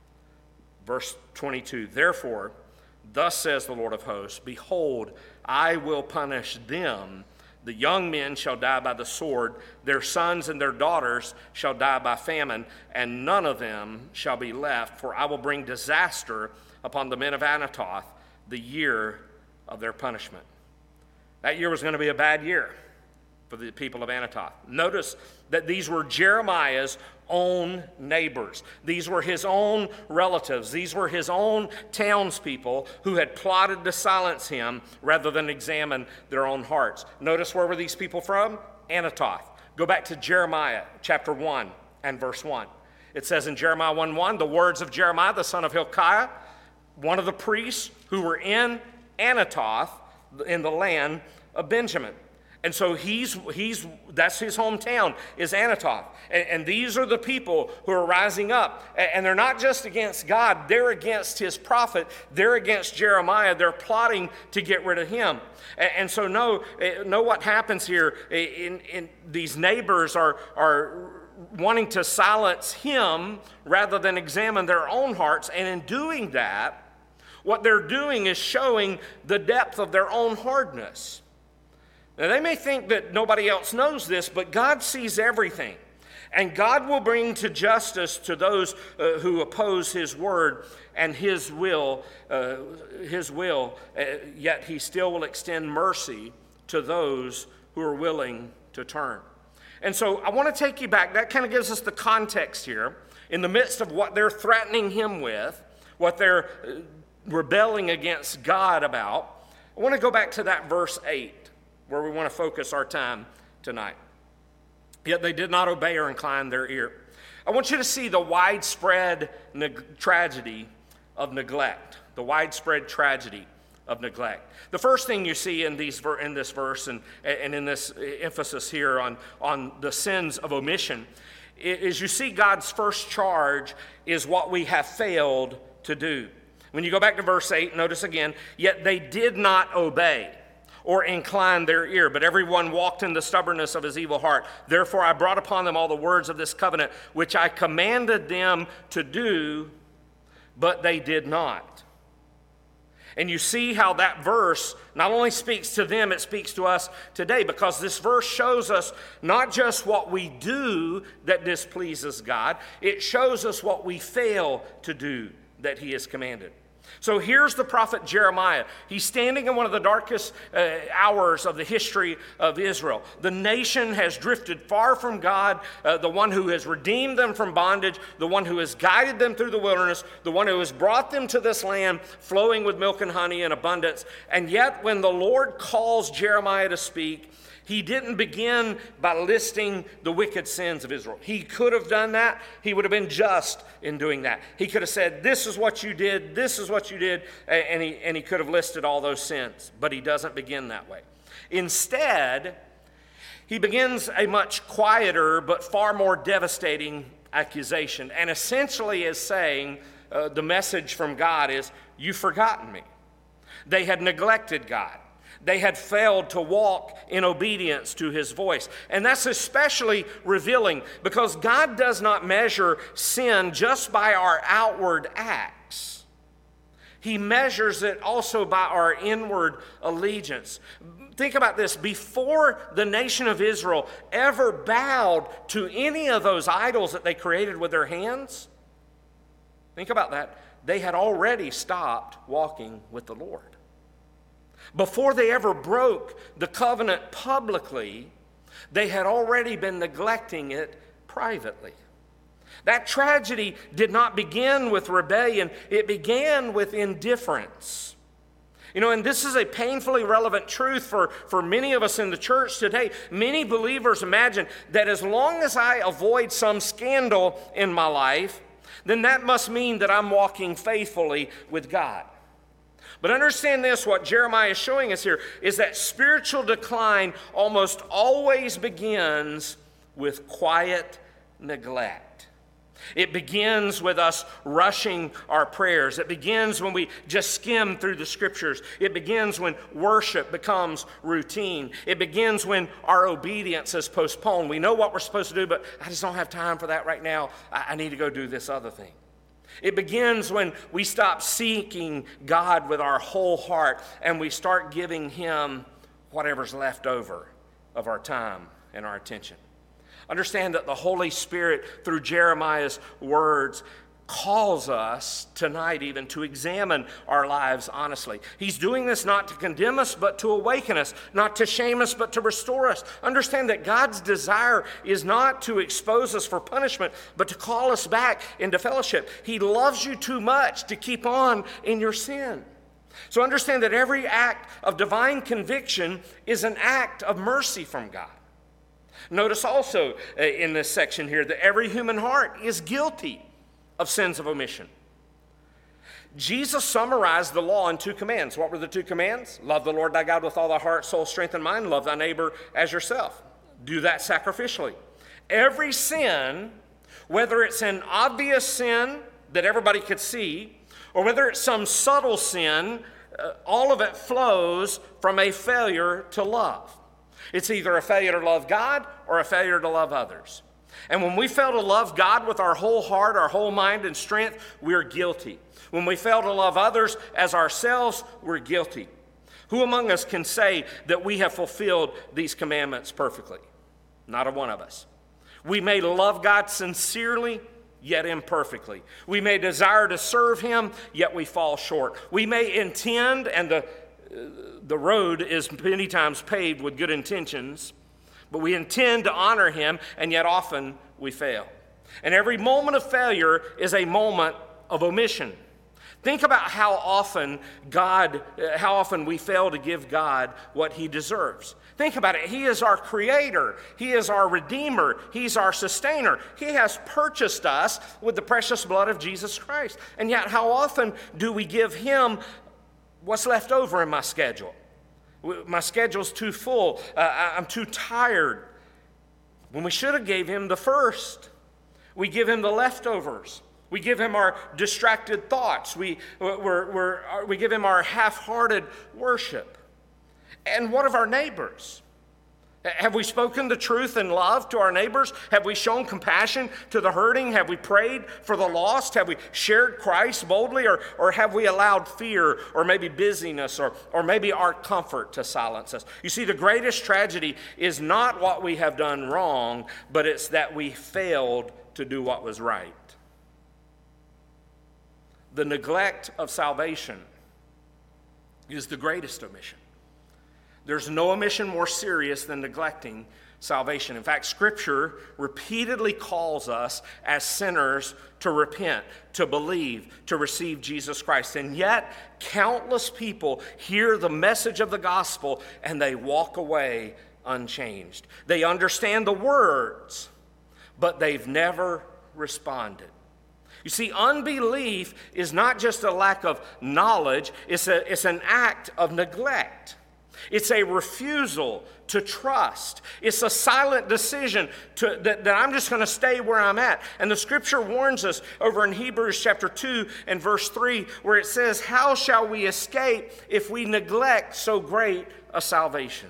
Verse twenty-two, therefore, thus says the Lord of hosts, behold, I will punish them. The young men shall die by the sword, their sons and their daughters shall die by famine, and none of them shall be left, for I will bring disaster upon the men of Anathoth, the year of their punishment. That year was going to be a bad year for the people of Anathoth. Notice that these were Jeremiah's own neighbors. These were his own relatives. These were his own townspeople who had plotted to silence him rather than examine their own hearts. Notice, where were these people from? Anathoth. Go back to Jeremiah chapter one and verse one. It says in Jeremiah one one, the words of Jeremiah, the son of Hilkiah, one of the priests who were in Anathoth in the land of Benjamin. And so he's, he's, that's his hometown, is Anathoth. And, and these are the people who are rising up. And, and they're not just against God, they're against his prophet. They're against Jeremiah. They're plotting to get rid of him. And, and so know, know what happens here. In, in, these neighbors are, are wanting to silence him rather than examine their own hearts. And in doing that, what they're doing is showing the depth of their own hardness. Now, they may think that nobody else knows this, but God sees everything. And God will bring to justice to those uh, who oppose his word and his will, uh, his will, uh, yet he still will extend mercy to those who are willing to turn. And so I want to take you back. That kind of gives us the context here. In the midst of what they're threatening him with, what they're rebelling against God about, I want to go back to that verse eight, where we want to focus our time tonight. Yet they did not obey or incline their ear. I want you to see the widespread neg- tragedy of neglect, the widespread tragedy of neglect. The first thing you see in, these, in this verse and, and in this emphasis here on, on the sins of omission is you see God's first charge is what we have failed to do. When you go back to verse eight, notice again, yet they did not obey or incline their ear, but everyone walked in the stubbornness of his evil heart. Therefore I brought upon them all the words of this covenant, which I commanded them to do, but they did not. And you see how that verse not only speaks to them, it speaks to us today, because this verse shows us not just what we do that displeases God, it shows us what we fail to do that he has commanded. So here's the prophet Jeremiah. He's standing in one of the darkest uh, hours of the history of Israel. The nation has drifted far from God, uh, the one who has redeemed them from bondage, the one who has guided them through the wilderness, the one who has brought them to this land flowing with milk and honey in abundance. And yet when the Lord calls Jeremiah to speak, he didn't begin by listing the wicked sins of Israel. He could have done that. He would have been just in doing that. He could have said, this is what you did, this is what you did, and he, and he could have listed all those sins. But he doesn't begin that way. Instead, he begins a much quieter but far more devastating accusation, and essentially is saying, uh, the message from God is, you've forgotten me. They had neglected God. They had failed to walk in obedience to his voice. And that's especially revealing because God does not measure sin just by our outward acts. He measures it also by our inward allegiance. Think about this. Before the nation of Israel ever bowed to any of those idols that they created with their hands, think about that. They had already stopped walking with the Lord. Before they ever broke the covenant publicly, they had already been neglecting it privately. That tragedy did not begin with rebellion, it began with indifference. You know, and this is a painfully relevant truth for, for many of us in the church today. Many believers imagine that as long as I avoid some scandal in my life, then that must mean that I'm walking faithfully with God. But understand this, what Jeremiah is showing us here is that spiritual decline almost always begins with quiet neglect. It begins with us rushing our prayers. It begins when we just skim through the scriptures. It begins when worship becomes routine. It begins when our obedience is postponed. We know what we're supposed to do, but I just don't have time for that right now. I need to go do this other thing. It begins when we stop seeking God with our whole heart and we start giving him whatever's left over of our time and our attention. Understand that the Holy Spirit, through Jeremiah's words, calls us tonight even to examine our lives honestly. He's doing this not to condemn us, but to awaken us, not to shame us, but to restore us. Understand that God's desire is not to expose us for punishment, but to call us back into fellowship. He loves you too much to keep on in your sin. So understand that every act of divine conviction is an act of mercy from God. Notice also uh, in this section here that every human heart is guilty of sins of omission. Jesus summarized the law in two commands. What were the two commands? Love the Lord thy God with all thy heart, soul, strength, and mind. Love thy neighbor as yourself. Do that sacrificially. Every sin, whether it's an obvious sin that everybody could see, or whether it's some subtle sin, uh, all of it flows from a failure to love. It's either a failure to love God or a failure to love others. And when we fail to love God with our whole heart, our whole mind and strength, we're guilty. When we fail to love others as ourselves, we're guilty. Who among us can say that we have fulfilled these commandments perfectly? Not a one of us. We may love God sincerely, yet imperfectly. We may desire to serve him, yet we fall short. We may intend, and the, the road is many times paved with good intentions, but we intend to honor him, and yet often we fail. And every moment of failure is a moment of omission. Think about how often God, how often we fail to give God what he deserves. Think about it. He is our creator. He is our redeemer. He's our sustainer. He has purchased us with the precious blood of Jesus Christ. And yet, how often do we give him what's left over in my schedule? My schedule's too full. Uh, I'm too tired. When we should have gave him the first. We give him the leftovers. We give him our distracted thoughts. We, we're, we're, we give him our half-hearted worship. And what of our neighbors? Have we spoken the truth in love to our neighbors? Have we shown compassion to the hurting? Have we prayed for the lost? Have we shared Christ boldly? Or, or have we allowed fear or maybe busyness or, or maybe our comfort to silence us? You see, the greatest tragedy is not what we have done wrong, but it's that we failed to do what was right. The neglect of salvation is the greatest omission. There's no omission more serious than neglecting salvation. In fact, Scripture repeatedly calls us as sinners to repent, to believe, to receive Jesus Christ. And yet, countless people hear the message of the gospel and they walk away unchanged. They understand the words, but they've never responded. You see, unbelief is not just a lack of knowledge, it's, a, it's an act of neglect. It's a refusal to trust. It's a silent decision to, that, that I'm just going to stay where I'm at. And the scripture warns us over in Hebrews chapter two and verse three, where it says, how shall we escape if we neglect so great a salvation?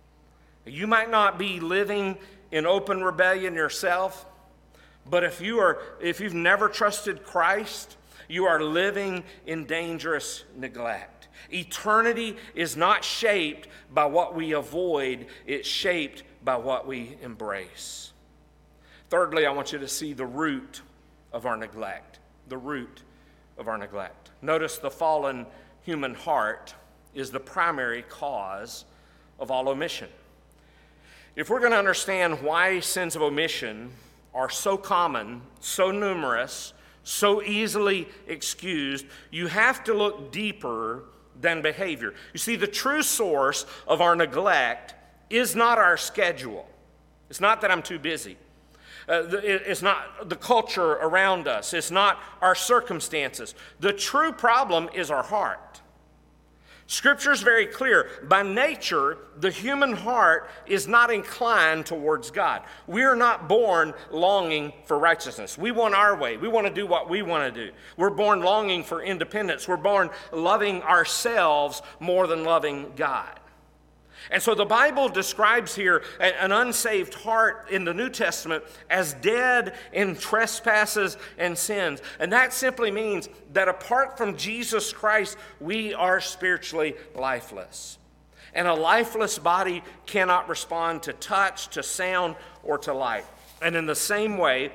You might not be living in open rebellion yourself, but if you are, if you've never trusted Christ, you are living in dangerous neglect. Eternity is not shaped by what we avoid, it's shaped by what we embrace. Thirdly, I want you to see the root of our neglect. The root of our neglect. Notice the fallen human heart is the primary cause of all omission. If we're going to understand why sins of omission are so common, so numerous, so easily excused, you have to look deeper than behavior. You see, the true source of our neglect is not our schedule. It's not that I'm too busy. Uh, it's not the culture around us. It's not our circumstances. The true problem is our heart. Scripture is very clear. By nature, the human heart is not inclined towards God. We are not born longing for righteousness. We want our way. We want to do what we want to do. We're born longing for independence. We're born loving ourselves more than loving God. And so the Bible describes here an unsaved heart in the New Testament as dead in trespasses and sins. And that simply means that apart from Jesus Christ, we are spiritually lifeless. And a lifeless body cannot respond to touch, to sound, or to light. And in the same way,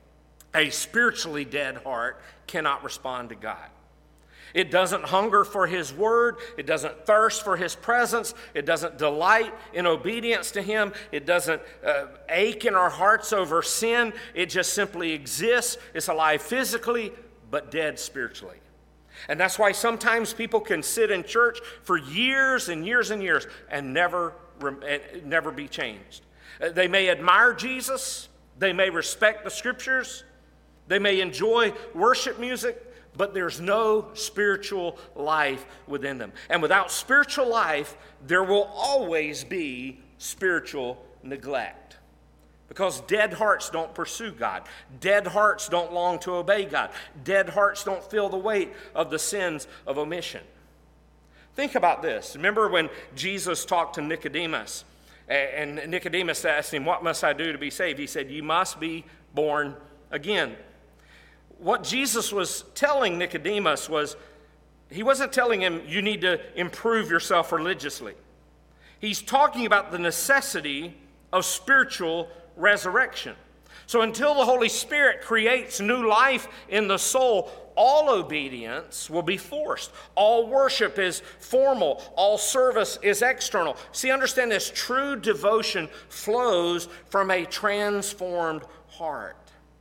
a spiritually dead heart cannot respond to God. It doesn't hunger for his word. It doesn't thirst for his presence. It doesn't delight in obedience to him. It doesn't uh, ache in our hearts over sin. It just simply exists. It's alive physically, but dead spiritually. And that's why sometimes people can sit in church for years and years and years and never, never be changed. They may admire Jesus. They may respect the scriptures. They may enjoy worship music. but there's no spiritual life within them. And without spiritual life, there will always be spiritual neglect. Because dead hearts don't pursue God. Dead hearts don't long to obey God. Dead hearts don't feel the weight of the sins of omission. Think about this. Remember when Jesus talked to Nicodemus, and Nicodemus asked him, "What must I do to be saved?" He said, "You must be born again." What Jesus was telling Nicodemus was, he wasn't telling him you need to improve yourself religiously. He's talking about the necessity of spiritual resurrection. So until the Holy Spirit creates new life in the soul, all obedience will be forced. All worship is formal. All service is external. See, understand this. True devotion flows from a transformed heart.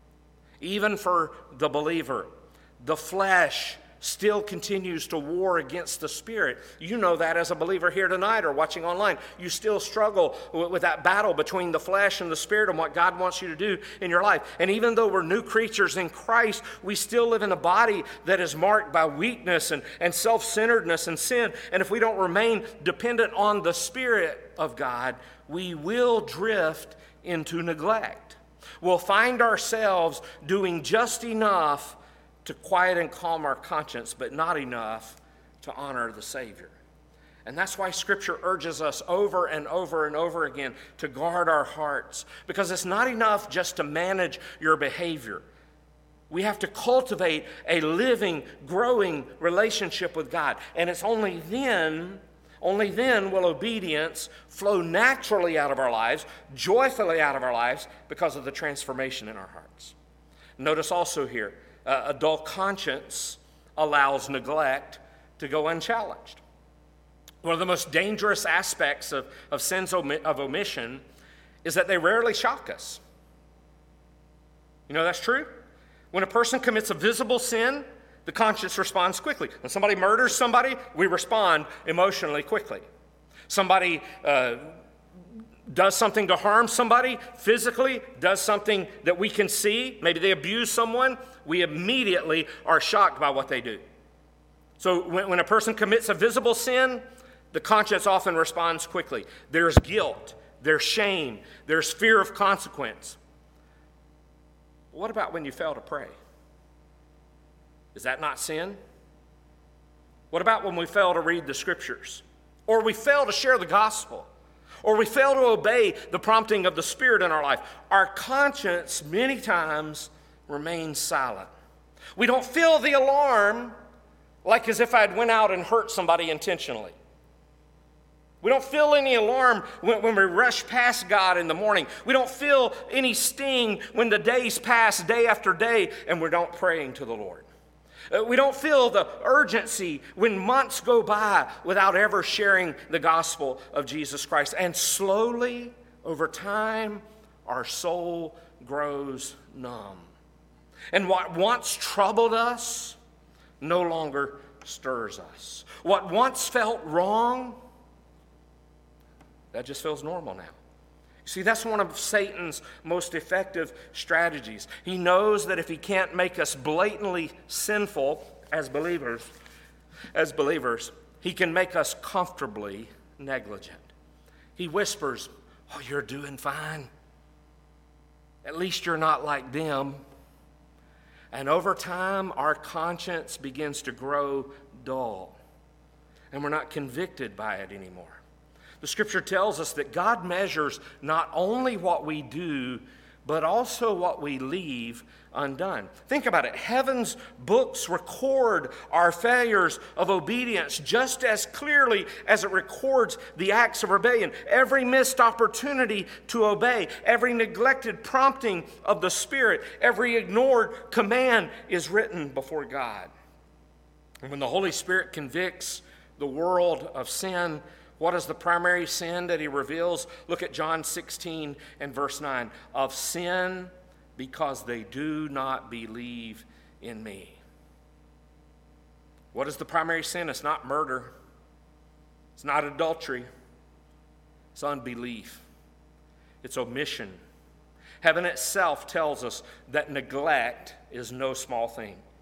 Even for the believer, the flesh still continues to war against the Spirit. You know that as a believer here tonight or watching online. You still struggle with that battle between the flesh and the Spirit and what God wants you to do in your life. And even though we're new creatures in Christ, we still live in a body that is marked by weakness and, and self-centeredness and sin. And if we don't remain dependent on the Spirit of God, we will drift into neglect. We'll find ourselves doing just enough to quiet and calm our conscience, but not enough to honor the Savior. And that's why Scripture urges us over and over and over again to guard our hearts, because it's not enough just to manage your behavior. We have to cultivate a living, growing relationship with God. And it's only then, only then will obedience flow naturally out of our lives, joyfully out of our lives, because of the transformation in our hearts. Notice also here, Uh, a dull conscience allows neglect to go unchallenged. One of the most dangerous aspects of, of sins of omission is that they rarely shock us. You know that's true? When a person commits a visible sin, the conscience responds quickly. When somebody murders somebody, we respond emotionally quickly. Somebody uh, does something to harm somebody physically, does something that we can see, maybe they abuse someone, we immediately are shocked by what they do. So when, when a person commits a visible sin, the conscience often responds quickly. There's guilt, there's shame, there's fear of consequence. What about when you fail to pray? Is that not sin? What about when we fail to read the Scriptures? Or we fail to share the gospel? Or we fail to obey the prompting of the Spirit in our life? Our conscience many times remains silent. We don't feel the alarm like as if I'd went out and hurt somebody intentionally. We don't feel any alarm when, when we rush past God in the morning. We don't feel any sting when the days pass day after day and we're not praying to the Lord. Uh, we don't feel the urgency when months go by without ever sharing the gospel of Jesus Christ. And slowly, over time, our soul grows numb. And what once troubled us no longer stirs us. What once felt wrong, that just feels normal now. See, that's one of Satan's most effective strategies. He knows that if he can't make us blatantly sinful as believers, as believers, he can make us comfortably negligent. He whispers, "Oh, you're doing fine. At least you're not like them." And over time, our conscience begins to grow dull, and we're not convicted by it anymore. The Scripture tells us that God measures not only what we do, but also what we leave undone. Think about it. Heaven's books record our failures of obedience just as clearly as it records the acts of rebellion. Every missed opportunity to obey, every neglected prompting of the Spirit, every ignored command is written before God. And when the Holy Spirit convicts the world of sin, what is the primary sin that he reveals? Look at John sixteen and verse nine. Of sin because they do not believe in me. What is the primary sin? It's not murder. It's not adultery. It's unbelief. It's omission. Heaven itself tells us that neglect is no small thing.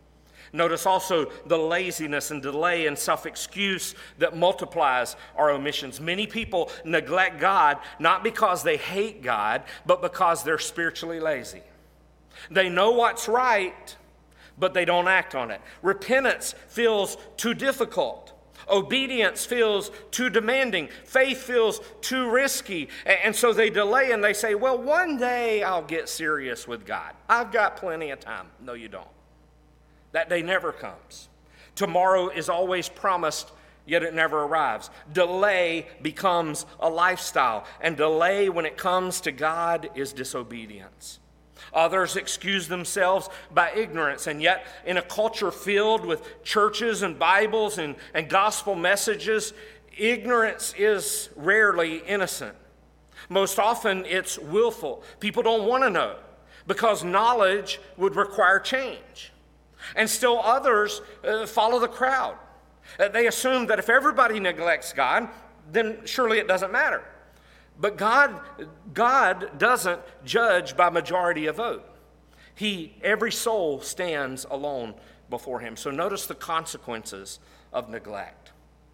Notice also the laziness and delay and self-excuse that multiplies our omissions. Many people neglect God not because they hate God, but because they're spiritually lazy. They know what's right, but they don't act on it. Repentance feels too difficult. Obedience feels too demanding. Faith feels too risky. And so they delay and they say, well, one day I'll get serious with God. I've got plenty of time. No, you don't. That day never comes. Tomorrow is always promised, yet it never arrives. Delay becomes a lifestyle, and delay when it comes to God is disobedience. Others excuse themselves by ignorance, and yet in a culture filled with churches and Bibles and, and gospel messages, ignorance is rarely innocent. Most often it's willful. People don't want to know because knowledge would require change. And still others uh, follow the crowd. Uh, they assume that if everybody neglects God, then surely it doesn't matter. But God, God doesn't judge by majority of vote. He, every soul stands alone before him. So notice the consequences of neglect.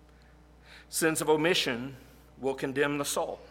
Sins of omission will condemn the soul.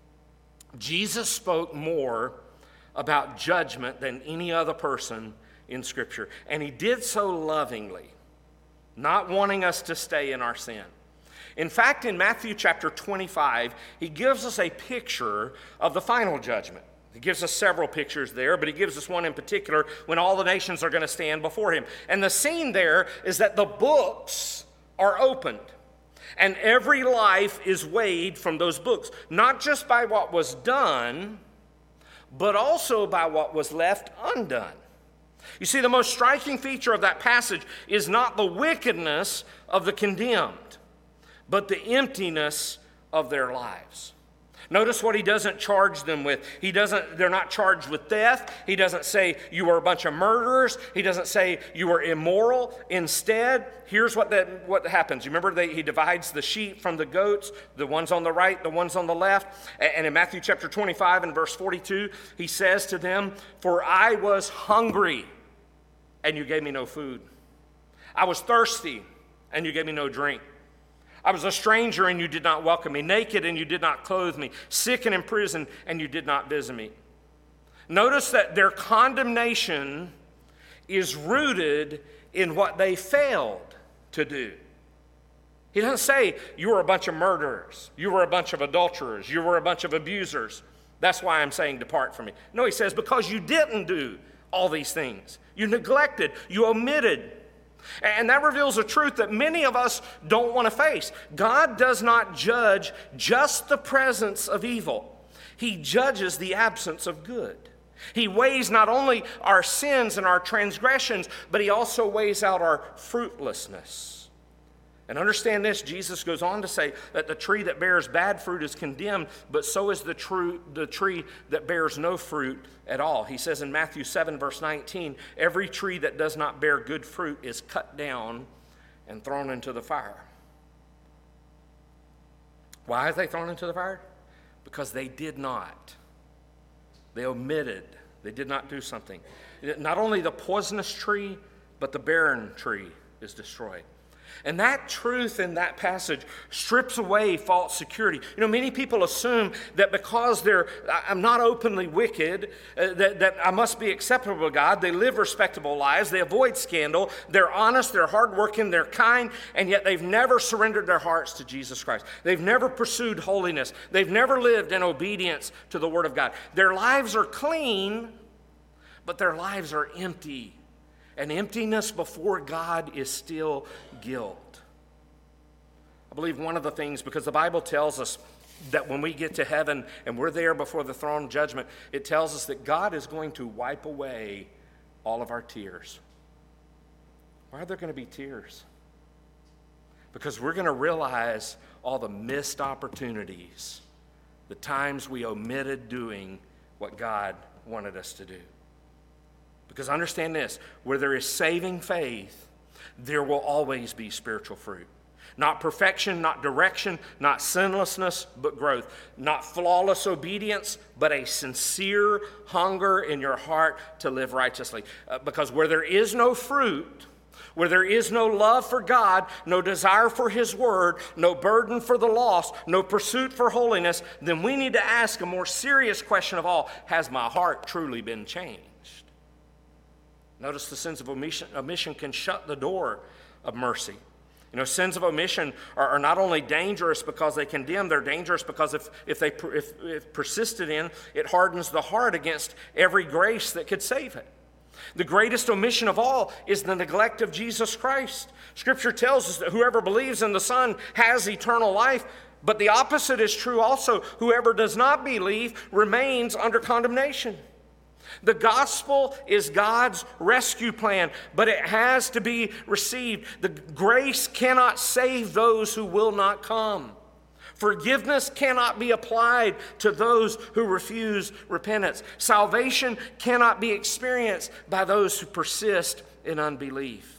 Jesus spoke more about judgment than any other person in Scripture. And he did so lovingly, not wanting us to stay in our sin. In fact, in Matthew chapter twenty-five, he gives us a picture of the final judgment. He gives us several pictures there, but he gives us one in particular when all the nations are going to stand before him. And the scene there is that the books are opened, and every life is weighed from those books, not just by what was done, but also by what was left undone. You see, the most striking feature of that passage is not the wickedness of the condemned, but the emptiness of their lives. Notice what he doesn't charge them with. He doesn't, they're not charged with theft. He doesn't say you were a bunch of murderers. He doesn't say you were immoral. Instead, here's what that what happens. You remember that he divides the sheep from the goats, the ones on the right, the ones on the left. And in Matthew chapter twenty-five and verse forty-two, he says to them, "For I was hungry, and you gave me no food. I was thirsty, and you gave me no drink. I was a stranger, and you did not welcome me. Naked, and you did not clothe me. Sick and in prison, and you did not visit me." Notice that their condemnation is rooted in what they failed to do. He doesn't say, you were a bunch of murderers. You were a bunch of adulterers. You were a bunch of abusers. That's why I'm saying depart from me. No, he says, because you didn't do all these things. You neglected. You omitted. And that reveals a truth that many of us don't want to face. God does not judge just the presence of evil. He judges the absence of good. He weighs not only our sins and our transgressions, but he also weighs out our fruitlessness. And understand this, Jesus goes on to say that the tree that bears bad fruit is condemned, but so is the, true, the tree that bears no fruit at all. He says in Matthew seven, verse nineteen, every tree that does not bear good fruit is cut down and thrown into the fire. Why are they thrown into the fire? Because they did not. They omitted. They did not do something. Not only the poisonous tree, but the barren tree is destroyed. And that truth in that passage strips away false security. You know, many people assume that because they're, I'm not openly wicked, uh, that, that I must be acceptable to God. They live respectable lives. They avoid scandal. They're honest. They're hardworking. They're kind. And yet they've never surrendered their hearts to Jesus Christ. They've never pursued holiness. They've never lived in obedience to the Word of God. Their lives are clean, but their lives are empty. And emptiness before God is still guilt. I believe one of the things, because the Bible tells us that when we get to heaven and we're there before the throne of judgment, it tells us that God is going to wipe away all of our tears. Why are there going to be tears? Because we're going to realize all the missed opportunities, the times we omitted doing what God wanted us to do. Because understand this, where there is saving faith, there will always be spiritual fruit. Not perfection, not direction, not sinlessness, but growth. Not flawless obedience, but a sincere hunger in your heart to live righteously. Uh, because where there is no fruit, Where there is no love for God, no desire for His Word, no burden for the lost, no pursuit for holiness, then we need to ask a more serious question of all: has my heart truly been changed? Notice the sins of omission, omission can shut the door of mercy. You know, sins of omission are, are not only dangerous because they condemn, they're dangerous because if, if they if, if persisted in, it hardens the heart against every grace that could save it. The greatest omission of all is the neglect of Jesus Christ. Scripture tells us that whoever believes in the Son has eternal life, but the opposite is true also. Whoever does not believe remains under condemnation. The gospel is God's rescue plan, but it has to be received. The grace cannot save those who will not come. Forgiveness cannot be applied to those who refuse repentance. Salvation cannot be experienced by those who persist in unbelief.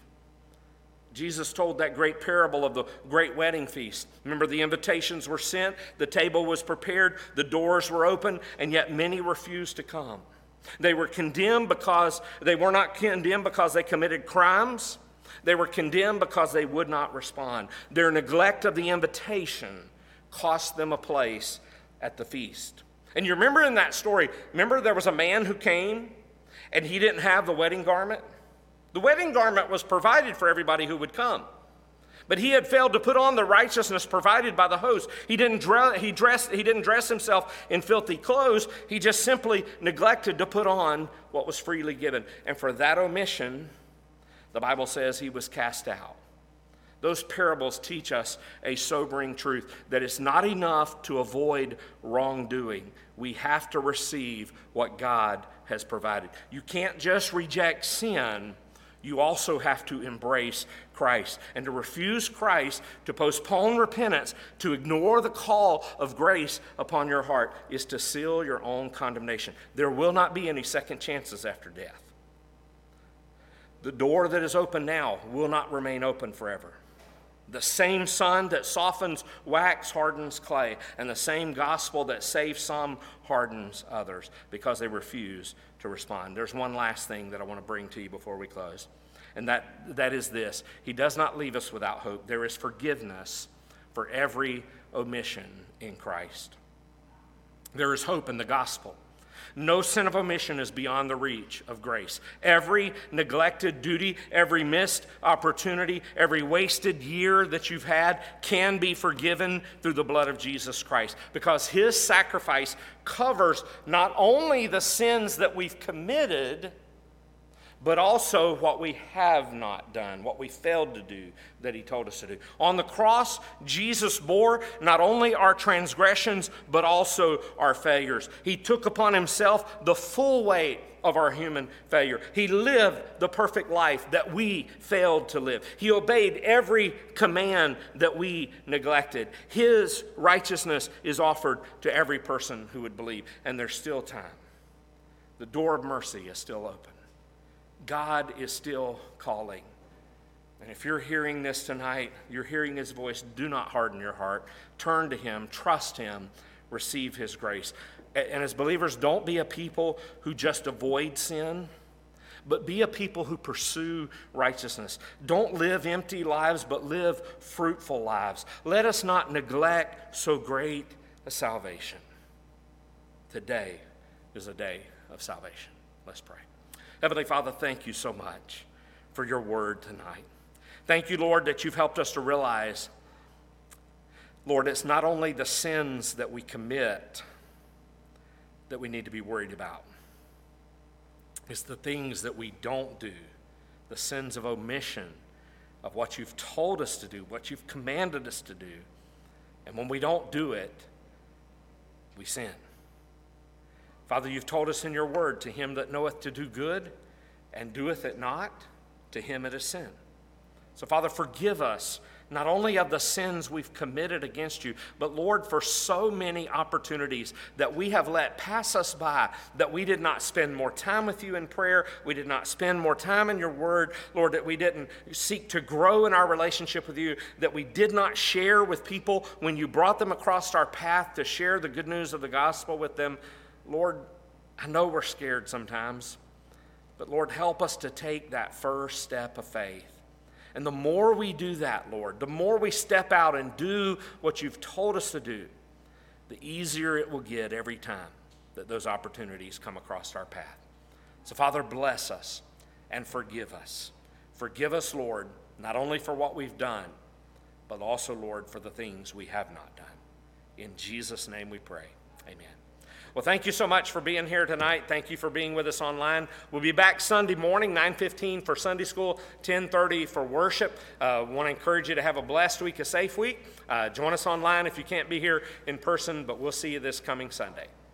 Jesus told that great parable of the great wedding feast. Remember, the invitations were sent, the table was prepared, the doors were open, and yet many refused to come. They were condemned because they were not condemned because they committed crimes. They were condemned because they would not respond. Their neglect of the invitation cost them a place at the feast. And you remember in that story, remember there was a man who came and he didn't have the wedding garment? The wedding garment was provided for everybody who would come. But he had failed to put on the righteousness provided by the host. He didn't dress, he dressed, he didn't dress himself in filthy clothes. He just simply neglected to put on what was freely given. And for that omission, the Bible says he was cast out. Those parables teach us a sobering truth that it's not enough to avoid wrongdoing. We have to receive what God has provided. You can't just reject sin. You also have to embrace Christ. And to refuse Christ, to postpone repentance, to ignore the call of grace upon your heart is to seal your own condemnation. There will not be any second chances after death. The door that is open now will not remain open forever. The same sun that softens wax hardens clay, and the same gospel that saves some hardens others because they refuse to respond. There's one last thing that I want to bring to you before we close, and that, that is this. He does not leave us without hope. There is forgiveness for every omission in Christ. There is hope in the gospel. No sin of omission is beyond the reach of grace. Every neglected duty, every missed opportunity, every wasted year that you've had can be forgiven through the blood of Jesus Christ, because his sacrifice covers not only the sins that we've committed, but also what we have not done, what we failed to do that he told us to do. On the cross, Jesus bore not only our transgressions, but also our failures. He took upon himself the full weight of our human failure. He lived the perfect life that we failed to live. He obeyed every command that we neglected. His righteousness is offered to every person who would believe, and there's still time. The door of mercy is still open. God is still calling. And if you're hearing this tonight, you're hearing his voice, do not harden your heart. Turn to him, trust him, receive his grace. And as believers, don't be a people who just avoid sin, but be a people who pursue righteousness. Don't live empty lives, but live fruitful lives. Let us not neglect so great a salvation. Today is a day of salvation. Let's pray. Heavenly Father, thank you so much for your word tonight. Thank you, Lord, that you've helped us to realize, Lord, it's not only the sins that we commit that we need to be worried about. It's the things that we don't do, the sins of omission, of what you've told us to do, what you've commanded us to do. And when we don't do it, we sin. Father, you've told us in your word, to him that knoweth to do good and doeth it not, to him it is sin. So, Father, forgive us not only of the sins we've committed against you, but, Lord, for so many opportunities that we have let pass us by, that we did not spend more time with you in prayer, we did not spend more time in your word, Lord, that we didn't seek to grow in our relationship with you, that we did not share with people when you brought them across our path to share the good news of the gospel with them. Lord, I know we're scared sometimes, but Lord, help us to take that first step of faith And the more we do that, Lord, the more we step out and do what you've told us to do, the easier it will get every time that those opportunities come across our path. So, Father, bless us and forgive us. Forgive us, Lord, not only for what we've done, but also, Lord, for the things we have not done. In Jesus' name we pray. Amen. Well, thank you so much for being here tonight. Thank you for being with us online. We'll be back Sunday morning, nine fifteen for Sunday school, ten thirty for worship. I uh, want to encourage you to have a blessed week, a safe week. Uh, join us online if you can't be here in person, but we'll see you this coming Sunday.